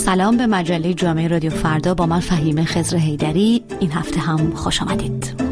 سلام به مجله جامعه رادیو فردا با من فهیمه خضر حیدری. این هفته هم خوش آمدید.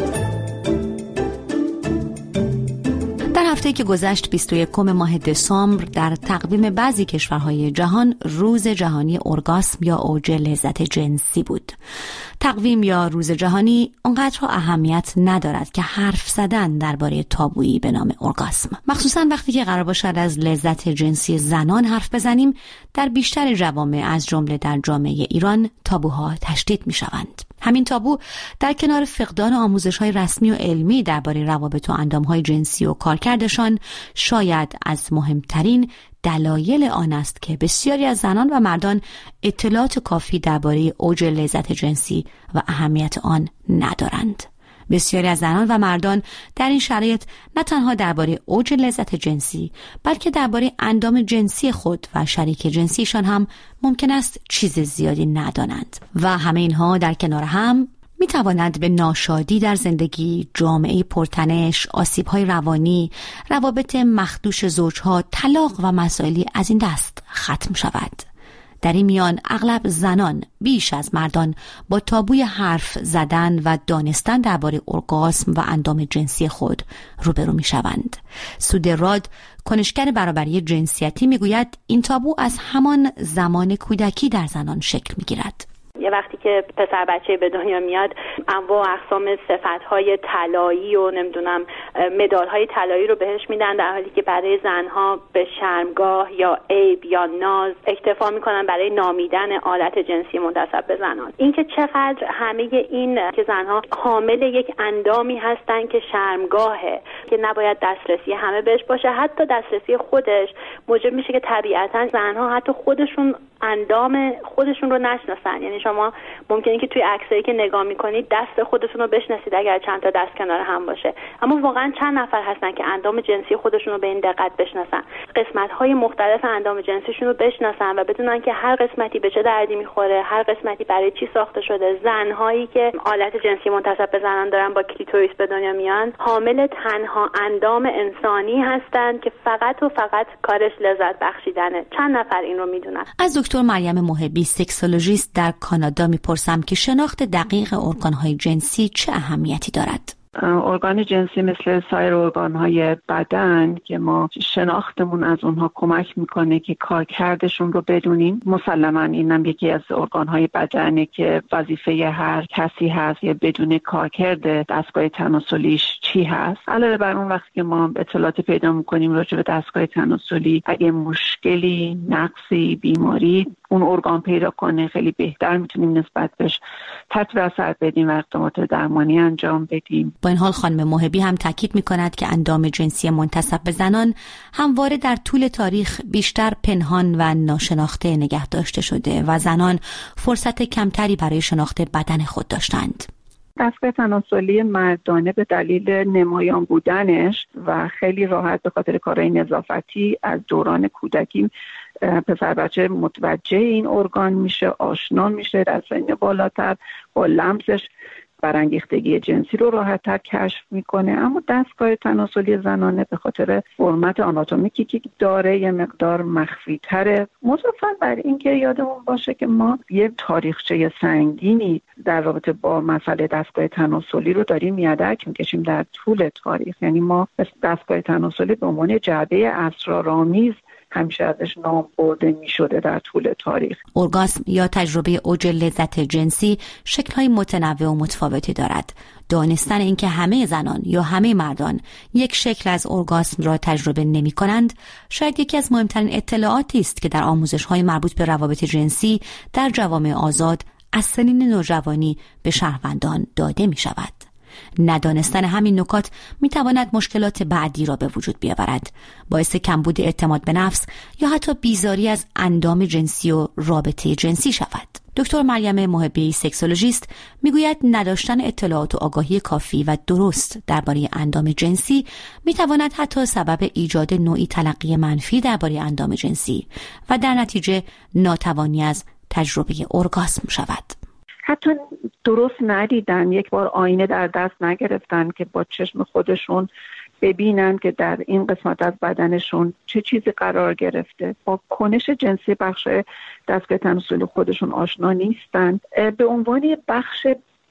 در هفته‌ای که گذشت 21 ماه دسامبر در تقویم بعضی کشورهای جهان روز جهانی ارگاسم یا اوج لذت جنسی بود. تقویم یا روز جهانی اونقدر اهمیت ندارد که حرف زدن درباره تابویی به نام ارگاسم، مخصوصا وقتی که قرار باشد از لذت جنسی زنان حرف بزنیم، در بیشتر جوامع از جمله در جامعه ایران تابوها تشدید می‌شوند. همین تابو در کنار فقدان آموزش‌های رسمی و علمی درباره روابط و اندام‌های جنسی و کارکردشان شاید از مهمترین دلایل آن است که بسیاری از زنان و مردان اطلاعات کافی درباره اوج لذت جنسی و اهمیت آن ندارند. بسیاری از زنان و مردان در این شرایط نه تنها درباره اوج لذت جنسی بلکه درباره اندام جنسی خود و شریک جنسیشان هم ممکن است چیز زیادی ندانند و همه اینها در کنار هم می تواند به ناشادی در زندگی، جامعه پرتنش، آسیب‌های روانی، روابط مخدوش زوجها، طلاق و مسائلی از این دست ختم شود. در این میان اغلب زنان بیش از مردان با تابوی حرف زدن و دانستن درباره ارگاسم و اندام جنسی خود روبرو می شوند. سود راد، کنشگر برابری جنسیتی، می گوید این تابو از همان زمان کودکی در زنان شکل می گیرد. یه وقتی که پسر بچه به دنیا میاد انواع و اقسام صفت‌های طلایی و نمیدونم مدال‌های طلایی رو بهش میدن، در حالی که برای زنها به شرمگاه یا عیب یا ناز اکتفا میکنن برای نامیدن آلت جنسی منتسب به زنان. اینکه چقدر همه این که زنها حامل یک اندامی هستن که شرمگاهه، که نباید دسترسی همه بهش باشه، حتی دسترسی خودش موجب میشه که طبیعتاً زنها حتی خودشون اندام خودشون رو نشناسن. یعنی شما ممکنه که توی عکسایی که نگاه میکنید دست خودتون رو بشناسید اگر چند تا دست کنار هم باشه، اما واقعا چند نفر هستن که اندام جنسی خودشون رو به این دقت بشناسن، قسمت‌های مختلف اندام جنسیشون رو بشناسن و بدونن که هر قسمتی به چه دردی میخوره، هر قسمتی برای چی ساخته شده. زنهایی که آلت جنسی منتسب به زنان دارن با کلیتوریس به دنیا میان حامل تنها اندام انسانی هستن که فقط و فقط کارش لذت بخشیدنه. چند نفر این رو میدونن؟ از دکتر مریم محبی، سکسولوژیست در کانادا میپرسم که شناخت دقیق ارگان‌های جنسی چه اهمیتی دارد؟ ارگان جنسی مثل سایر ارگان‌های بدن که ما شناختمون از اونها کمک میکنه که کارکردشون رو بدونیم. مسلماً اینم یکی از ارگان‌های بدنه که وظیفه هر کسی هست یا بدون کارکرد دستگاه تناسلیش چی هست. علاوه بر اون وقتی که ما اطلاعات پیدا میکنیم راجع به دستگاه تناسلی، اگه مشکلی، نقصی، بیماری اون ارگان پیدا کنه خیلی بهتر میتونیم نسبت بهش تطبیق اثر بدیم و اقدامات درمانی انجام بدیم. با این حال خانم محبی هم تاکید می‌کند که اندام جنسی منتسب به زنان همواره در طول تاریخ بیشتر پنهان و ناشناخته نگه داشته شده و زنان فرصت کمتری برای شناخت بدن خود داشتند. دستگاه تناسلی مردانه به دلیل نمایان بودنش و خیلی راحت به خاطر کارهای نظافتی از دوران کودکی پسر بچه متوجه این ارگان میشه، آشنا میشه، در سن بالاتر با لمسش برانگیختگی جنسی رو راحت‌تر کشف میکنه. اما دستگاه تناسلی زنانه به خاطر فرمت آناتومیکی که داره یه مقدار مخفی تره. مضافاً بر این که یادمون باشه که ما یه تاریخچه سنگینی در رابطه با مسئله دستگاه تناسلی رو داریم یدک میکشیم در طول تاریخ. یعنی ما دستگاه تناسلی به عنوان جعبه اسرارآمیز همیشه ازش نام برده می شده در طول تاریخ. ارگاسم یا تجربه اوج لذت جنسی شکل‌های متنوع و متفاوتی دارد. دانستن اینکه همه زنان یا همه مردان یک شکل از ارگاسم را تجربه نمی کنند شاید یکی از مهمترین اطلاعاتی است که در آموزش‌های مربوط به روابط جنسی در جوامع آزاد از سنین نوجوانی به شهروندان داده می شود. ندانستن همین نکات میتواند مشکلات بعدی را به وجود بیاورد، باعث کمبود اعتماد به نفس یا حتی بیزاری از اندام جنسی و رابطه جنسی شود. دکتر مریم محبی، سکسولوژیست، میگوید نداشتن اطلاعات و آگاهی کافی و درست درباره اندام جنسی میتواند حتی سبب ایجاد نوعی تلقی منفی درباره اندام جنسی و در نتیجه ناتوانی از تجربه ارگاسم شود. حتی درست ندیدن، یک بار آینه در دست نگرفتن که با چشم خودشون ببینن که در این قسمت از بدنشون چه چیزی قرار گرفته. با کنش جنسی بخش دستگاه تناسلی خودشون آشنا نیستن. به عنوان بخش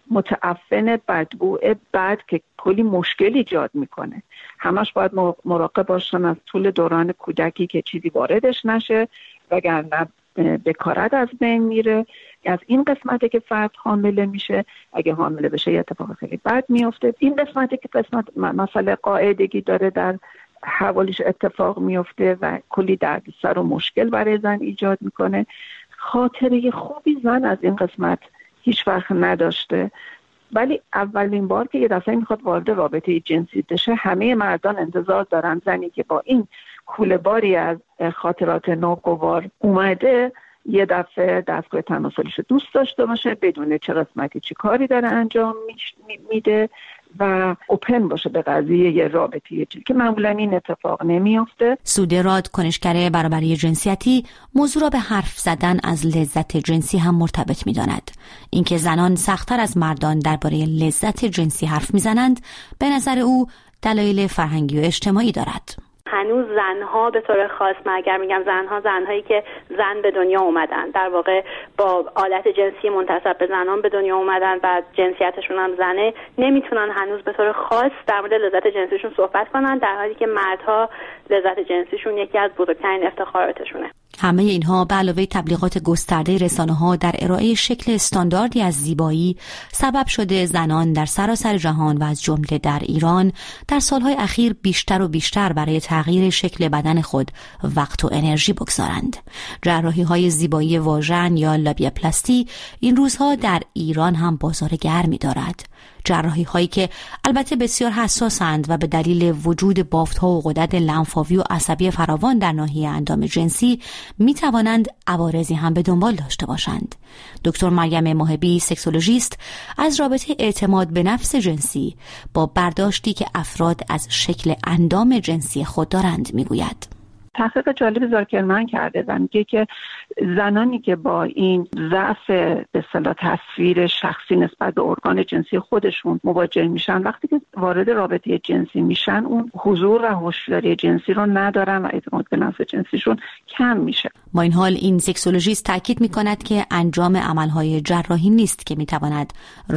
متعفن بدبو بد که کلی مشکل ایجاد میکنه، همش باید مراقب باشن از طول دوران کودکی که چیزی واردش نشه، وگرنه بکارت از بین میره. از این قسمتی که فرد حامله میشه، اگه حامله بشه یه اتفاق خیلی بد میفته. این قسمتی که قسمت مسئله قاعدگی داره در حوالش اتفاق میفته و کلی دردسر و مشکل برای زن ایجاد میکنه. خاطره خوبی زن از این قسمت هیچ وقت نداشته، ولی اولین بار که یه دفعه میخواد وارد رابطه جنسی بشه، همه مردان انتظار دارن زنی که با این کوله باری از خاطرات ناگوار اومده یه دفعه دستگاه تناسلیش دوست داشته باشه، بدونه چه قسمتی چی کاری داره انجام میده و اوپن باشه به قضیه یه رابطه جنسی که معمولا این اتفاق نمیافته. سودراد، کنشگر برابری جنسیتی، موضوع را به حرف زدن از لذت جنسی هم مرتبط می‌داند. اینکه زنان سخت‌تر از مردان درباره لذت جنسی حرف می‌زنند، به نظر او دلایل فرهنگی و اجتماعی دارد. هنوز زنها به طور خاص، من اگر میگم زنهایی که زن به دنیا اومدن، در واقع با آلت جنسی منتسب به زنان به دنیا اومدن و جنسیتشون هم زنه، نمیتونن هنوز به طور خاص در مورد لذت جنسیشون صحبت کنن، در حالی که مردها لذت جنسیشون یکی از بزرگترین افتخاراتشونه. همه اینها به علاوه تبلیغات گسترده رسانه‌ها در ارائه شکل استانداردی از زیبایی سبب شده زنان در سراسر جهان و از جمله در ایران در سالهای اخیر بیشتر و بیشتر برای تغییر شکل بدن خود وقت و انرژی بگذارند. جراحی‌های زیبایی واژن یا لابیاپلاستی این روزها در ایران هم بازار گرمی دارد. جراحی هایی که البته بسیار حساسند و به دلیل وجود بافت‌ها و غدد لنفاوی و عصبی فراوان در ناحیه اندام جنسی می توانند عوارضی هم به دنبال داشته باشند. دکتر مریم محبی، سکسولوژیست، از رابطه اعتماد به نفس جنسی با برداشتی که افراد از شکل اندام جنسی خود دارند می گوید. تحقیق جالب زارکرمن کرده و میگه که زنانی که با این ضعف به اصطلاح تصویر شخصی نسبت به ارگان جنسی خودشون مواجه میشن، وقتی که وارد رابطه جنسی میشن اون حضور و هوشیاری جنسی رو ندارن و اعتماد به نفس جنسیشون کم میشه. با این حال این سکسولوژیست تاکید میکند که انجام عملهای جراحی نیست که میتواند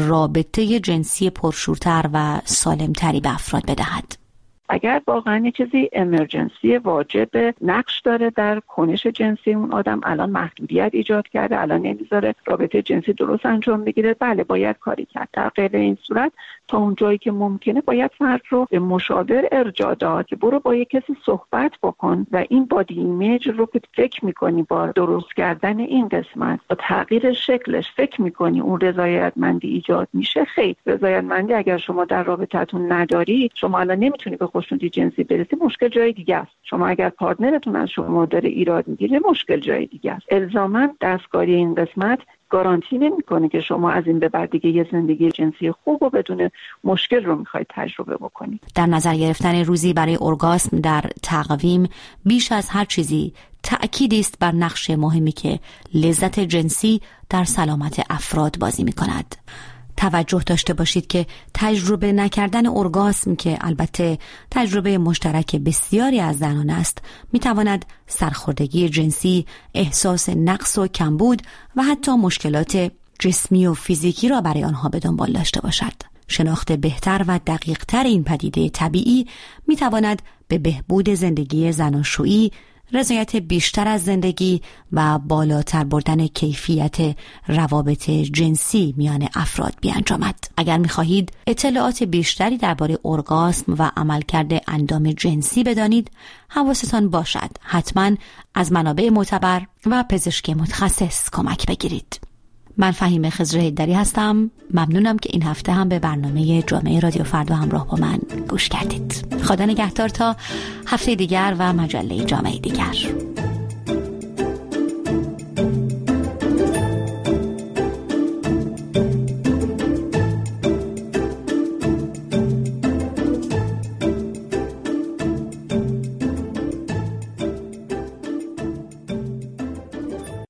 رابطه جنسی پرشورتر و سالمتری به افراد بدهد. اگر واقعا یه چیزی امرجنسی واجب نقش داره در کنش جنسی اون آدم، الان محدودیت ایجاد کرده، الان نمیذاره رابطه جنسی درست انجام بگیره، بله باید کاری کرد. در غیر این صورت تا اون جایی که ممکنه باید فرد رو به مشاور ارجاع داد که برو با یه کسی صحبت بکن و این بادی ایمیج رو که فکر میکنی با درست کردن این قسمت با تغییر شکلش فکر میکنی اون رضایتمندی ایجاد میشه. خیر، رضایتمندی اگر شما در رابطتون نداری، شما الان نمیتونی به خوشنودی جنسی برسی، مشکل جای دیگه است. شما اگر پارتنرتون از شما داره ایراد میگیره، مشکل جای دیگه است. الزاما دستکاری این قسمت گارانتی نمیکنه که شما از این به بعد دیگه یه زندگی جنسی خوب و بدون مشکل رو میخواید تجربه بکنید. در نظر گرفتن روزی برای ارگاسم در تقویم بیش از هر چیزی تأکیدی است بر نقش مهمی که لذت جنسی در سلامت افراد بازی میکند. توجه داشته باشید که تجربه نکردن ارگاسم که البته تجربه مشترک بسیاری از زنان است، میتواند سرخوردگی جنسی، احساس نقص و کمبود و حتی مشکلات جسمی و فیزیکی را برای آنها به دنبال داشته باشد. شناخت بهتر و دقیقتر این پدیده طبیعی میتواند به بهبود زندگی زناشویی، رضایت بیشتر از زندگی و بالاتر بردن کیفیت روابط جنسی میان افراد بیانجامد. اگر می‌خواهید اطلاعات بیشتری درباره ارگاسم و عملکرد اندام جنسی بدانید، حواستان باشد حتما از منابع معتبر و پزشک متخصص کمک بگیرید. من فهیمه خضر حیدری هستم. ممنونم که این هفته هم به برنامه جامعه رادیو فردا همراه با من گوش کردید. خدا نگهدار تا هفته دیگر و مجله جامعه دیگر.